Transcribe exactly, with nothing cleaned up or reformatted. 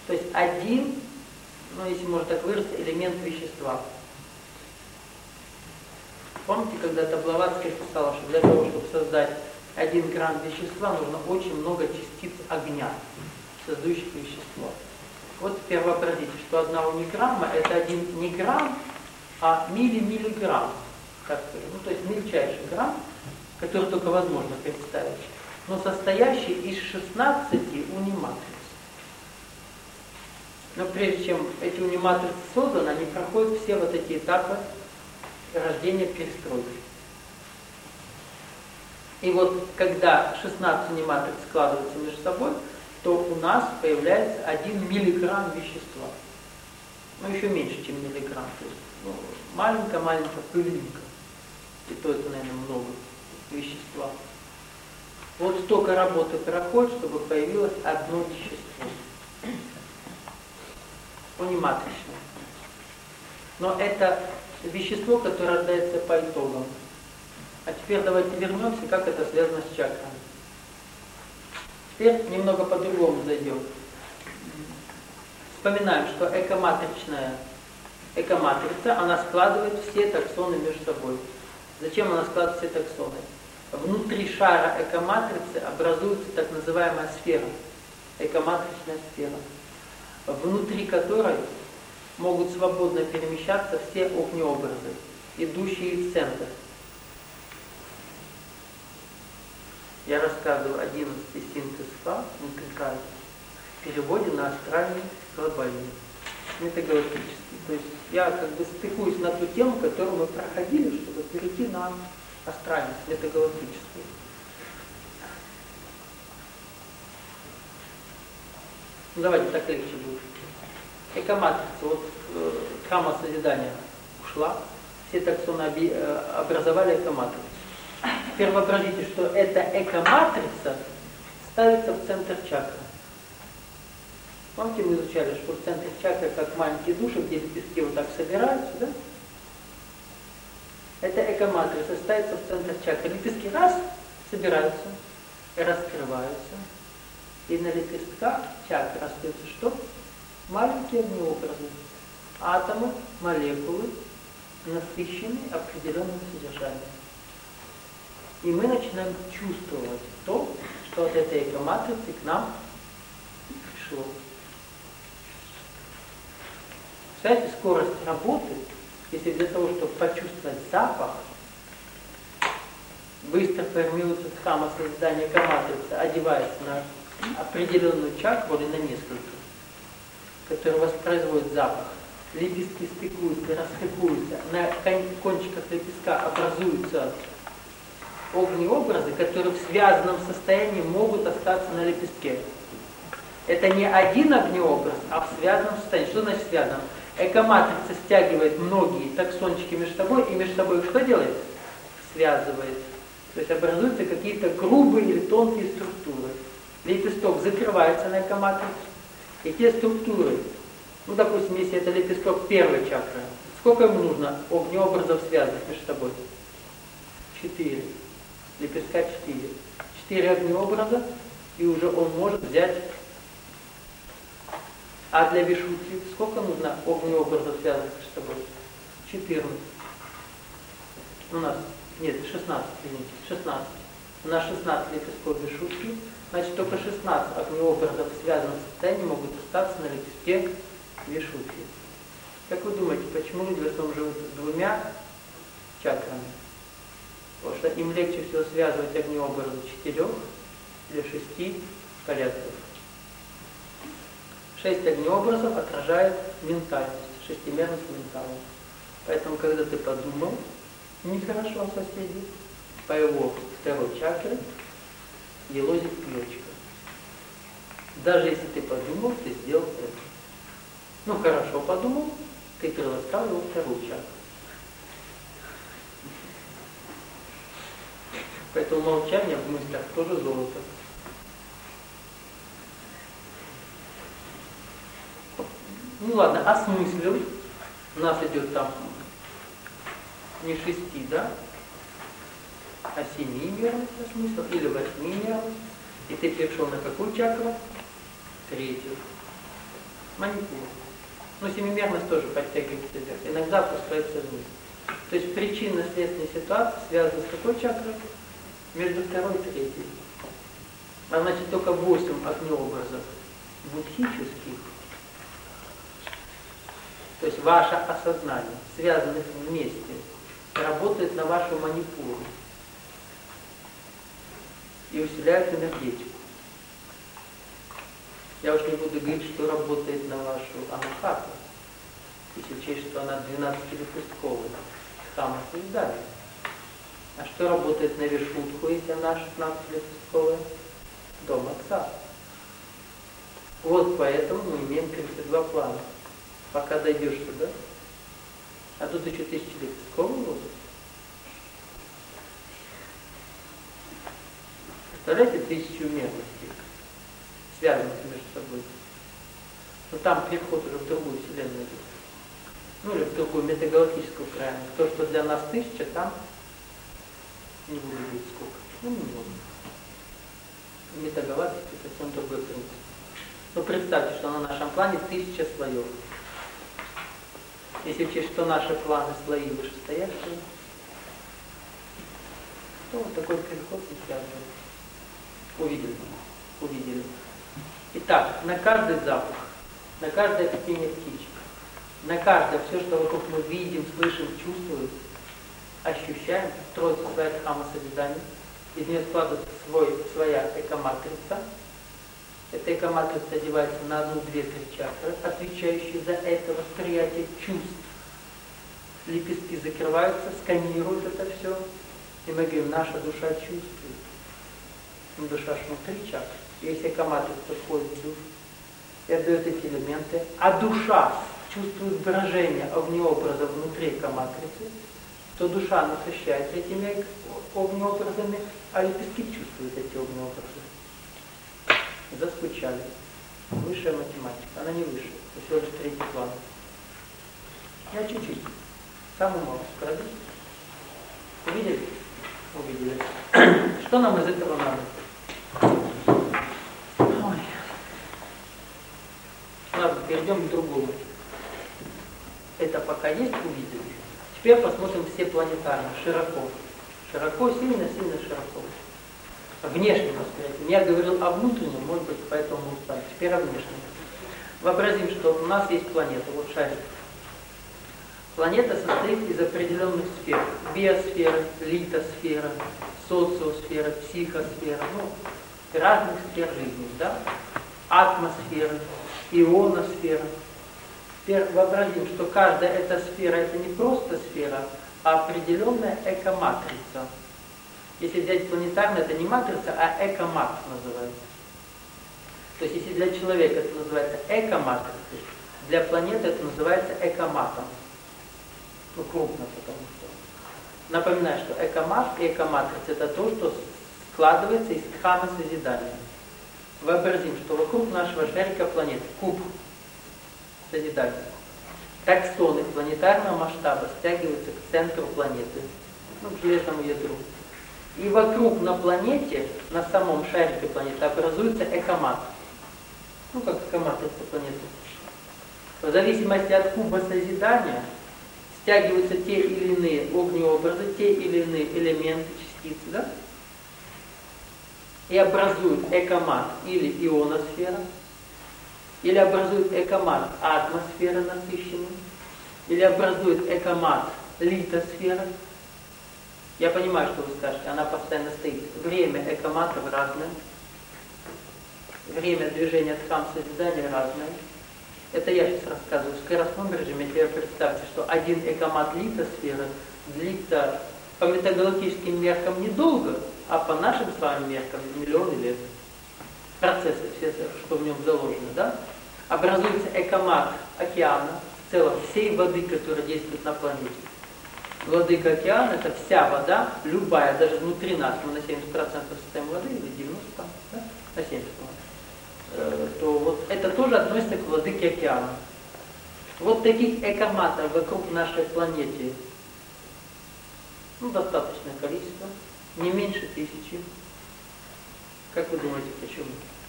То есть один, ну если можно так выразиться, элемент вещества. Помните, когда-то Блаватская писала, что для того, чтобы создать один грамм вещества, нужно очень много частиц огня, создающих вещество. Вот теперь вообразите, что одна униграмма это один не грамм, а милли-миллиграмм, так скажем, ну то есть мельчайший грамм, который только возможно представить, но состоящий из шестнадцати униматриц. Но прежде чем эти униматрицы созданы, они проходят все вот эти этапы рождения перестройки. И вот когда шестнадцать униматриц складываются между собой, то у нас появляется один миллиграмм вещества. Ну еще меньше, чем миллиграмм. То есть ну, маленькая-маленькая пылинка. И то это, наверное, много вещества. Вот столько работы проходит, чтобы появилось одно вещество. Униматричное. Но это вещество, которое рождается по итогам. А теперь давайте вернемся, как это связано с чакрами. Теперь немного по-другому зайдем. Вспоминаем, что экоматричная экоматрица, она складывает все таксоны между собой. Зачем она складывает все таксоны? Внутри шара экоматрицы образуется так называемая сфера, экоматричная сфера, внутри которой могут свободно перемещаться все огнеобразы, идущие в центр. Я рассказываю одиннадцатый синтез Фа, в переводе на астральный глобальный, метагалактический. То есть я как бы стыкуюсь на ту тему, которую мы проходили, чтобы перейти на астральность, метагалактическую. Ну, давайте так легче будет. Экоматрица, вот э, храма созидания ушла, все таксоны образовали экоматрицу. Теперь вообразите, что эта экоматрица ставится в центр чакры. Помните, мы изучали, что в центре чакры как маленькие души, где лепестки вот так собираются, да? Эта экоматрица ставится в центр чакры. Лепестки раз собираются, раскрываются. И на лепестках чакры остаются что? Маленькие огнеобразы. Атомы, молекулы, насыщенные определенным содержанием. И мы начинаем чувствовать то, что от этой экоматрицы к нам пришло. Представляете, скорость работы, если для того, чтобы почувствовать запах, быстро формируется храма созидания экоматрицы, одевается на определенную чакру или на несколько, который воспроизводит запах. Лепестки стыкуются, расстыкуются, на кончиках лепестка образуются огнеобразы, которые в связанном состоянии могут остаться на лепестке. Это не один огнеобраз, а в связанном состоянии. Что значит связанном? Экоматрица стягивает многие таксончики между собой, и между собой что делает? Связывает. То есть образуются какие-то грубые или тонкие структуры. Лепесток закрывается на экоматрицу, и те структуры, ну допустим, если это лепесток первой чакры, сколько ему нужно огнеобразов связанных между собой? Четыре. Лепестка четыре. Четыре огнеобраза, и уже он может взять. А для вишудхи сколько нужно огнеобразов связанных между собой? четырнадцать. У нас, нет, шестнадцать, извините, шестнадцать. У нас шестнадцать лепестков вишудхи, значит только шестнадцать огнеобразов связанных в состоянии могут остаться на лепестке вишудхи. Как вы думаете, почему люди в основном живут двумя чакрами? Потому что им легче всего связывать огнеобразы четырех или шести порядков. Шесть огнеобразов отражает ментальность, шестимерность ментала. Поэтому, когда ты подумал нехорошо о соседе, по его второй чакре елозит пилочка. Даже если ты подумал, ты сделал это. Ну, хорошо подумал, ты приласкал его вторую чакру. Поэтому молчание в мыслях тоже золото. Ну ладно, осмыслил. У нас идет там не шести, да? А семи мерность осмыслил, или восьми мерность. И ты перешел на какую чакру? Третью. манипур. Но семимерность тоже подтягивается вверх, иногда опускается вниз. То есть причинно-следственная ситуация связана с какой чакрой? Между второй и третьей. А значит, только восемь огнеобразов будхических, то есть ваше осознание, связанных вместе, работает на вашу манипуру и усиляет энергетику. Я уж не буду говорить, что работает на вашу анухату, если учесть, что она двенадцатилепестковая, хама созидания. А что работает на вишутху, если она шестнадцатилепестковая? Дом отца. Вот поэтому мы имеем тридцать два плана. Пока дойдешь сюда, а тут еще тысячелепестковый возраст. Представляете, тысячу мерностей, связанных между собой. Но там переход уже в другую вселенную. Ну или в другую метагалактическую крайность. То, что для нас тысяча, там не буду говорить сколько. Ну, немного. Метагалактика совсем другой принцип. Но представьте, что на нашем плане тысяча слоев. Если учесть, что наши планы слои вышестоящие, то вот такой переход не связан. Увидели. Увидели. Итак, на каждый запах, на каждое пение птичек, на каждое все, что вокруг мы видим, слышим, чувствуем, ощущаем, строится своя дхамма созидания, из нее складывается свой, своя экоматрица. Эта экоматрица одевается на одну, две, три чакры, отвечающие за это восприятие чувств. Лепестки закрываются, сканируют это все, и мы говорим, наша душа чувствует. Но душа ж внутри чакры. Если экоматрица входит в душу и отдает эти элементы, а душа чувствует выражение огнеобраза внутри экоматрицы, то душа насыщается этими огнеобразами, а лепестки чувствуют эти огнеобразы. Заскучали. Высшая математика. Она не выше. Это всего лишь третий план. Я чуть-чуть. Самую малость. Правда? Увидели? Увидели. Что нам из этого надо? Ой. Ладно, перейдем к другому. Это пока есть, увидели. Теперь посмотрим все планетарно, широко. Широко, сильно-сильно широко. Внешним восприятием. Я говорил о внутреннем, может быть, поэтому мы устали. Теперь о внешнем. Вообразим, что у нас есть планета, вот шарик. Планета состоит из определенных сфер. Биосфера, литосфера, социосфера, психосфера, ну, разных сфер жизни, да? Атмосфера, ионосфера. Теперь вообразим, что каждая эта сфера это не просто сфера, а определенная экоматрица. Если взять планетарно, это не матрица, а экомат называется. То есть если для человека это называется экоматрицей, для планеты это называется экоматом. Ну, крупно, потому что. Напоминаю, что экомат и экоматрица это то, что складывается из дхаммы созидания. Вообразим, что вокруг нашего шарика планеты куб созидания. Таксоны планетарного масштаба стягиваются к центру планеты, ну, к железному ядру. И вокруг на планете, на самом шарике планеты, образуется экомат. Ну, как экоматрица планеты. В зависимости от куба созидания стягиваются те или иные огнеобразы, те или иные элементы, частицы, да? И образуют экомат или ионосфера, или образуют экомат атмосфера насыщенная, или образуют экомат литосфера. Я понимаю, что вы скажете, она постоянно стоит. Время экоматов разное, время движения дхаммы созидания разное. Это я сейчас рассказываю. В скоростном режиме теперь представьте, что один экомат литосферы длится по метагалактическим меркам недолго, а по нашим с вами меркам миллионы лет. Процессы все, что в нем заложено, да? Образуется экомат океана, в целом всей воды, которая действует на планете. Владыка океана это вся вода, любая, даже внутри нас, мы на семьдесят процентов состоим воды, или девяносто процентов, да? На семьдесят процентов. То вот это тоже относится к владыке океана. Вот таких экоматов вокруг нашей планеты, ну, достаточное количество, не меньше тысячи. Как вы думаете, почему?